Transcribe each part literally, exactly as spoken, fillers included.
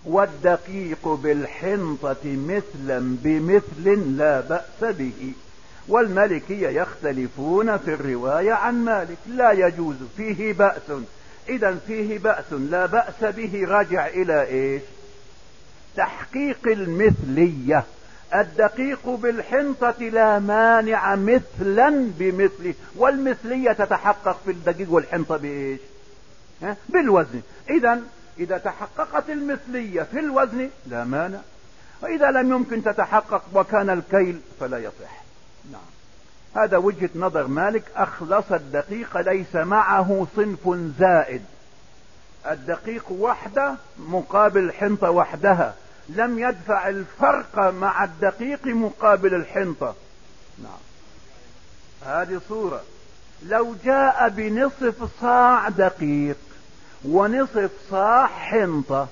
والدقيق بالحنطة مثلا بمثل لا بأس به. والمالكية يختلفون في الرواية عن مالك، لا يجوز فيه بأس. إذا فيه بأس لا بأس به راجع إلى إيش؟ تحقيق المثلية. الدقيق بالحنطة لا مانع مثلا بمثله، والمثلية تتحقق في الدقيق والحنطة بإيش؟ بالوزن. إذا إذا تحققت المثلية في الوزن لا مانع، وإذا لم يمكن تتحقق وكان الكيل فلا يصح. نعم، هذا وجهة نظر مالك. أخلص الدقيق ليس معه صنف زائد، الدقيق وحده مقابل الحنطة وحدها، لم يدفع الفرق مع الدقيق مقابل الحنطة. نعم، هذه صورة. لو جاء بنصف صاع دقيق ونصف صاع حنطة،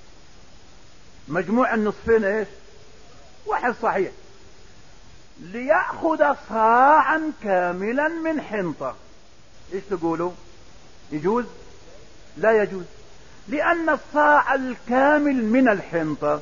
مجموع النصفين ايش؟ واحد صحيح. ليأخذ صاعا كاملا من حنطة، ايش تقولوا؟ يجوز؟ لا يجوز، لأن الصاع الكامل من الحنطة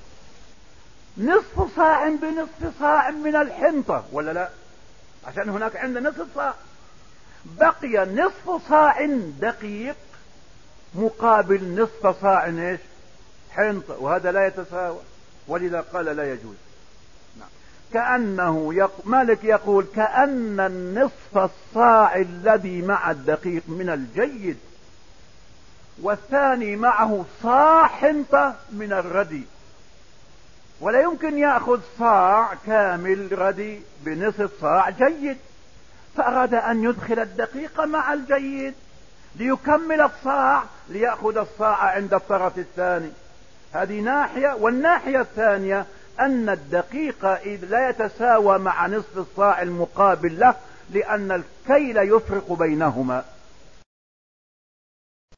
نصف صاع بنصف صاع من الحنطة، ولا لا؟ عشان هناك عندنا نصف صاع، بقي نصف صاع دقيق مقابل نصف صاع ايش؟ حنطة، وهذا لا يتساوى، ولذا قال لا يجوز. نعم. كأنه يق... مالك يقول كأن النصف الصاع الذي مع الدقيق من الجيد، والثاني معه صاع حنطة من الردي، ولا يمكن يأخذ صاع كامل ردي بنصف صاع جيد، فأراد أن يدخل الدقيق مع الجيد ليكمل الصاع، ليأخذ الصاع عند الطرف الثاني. هذه ناحية. والناحية الثانية أن الدقيق إذ لا يتساوى مع نصف الصاع المقابل له، لأن الكيل يفرق بينهما.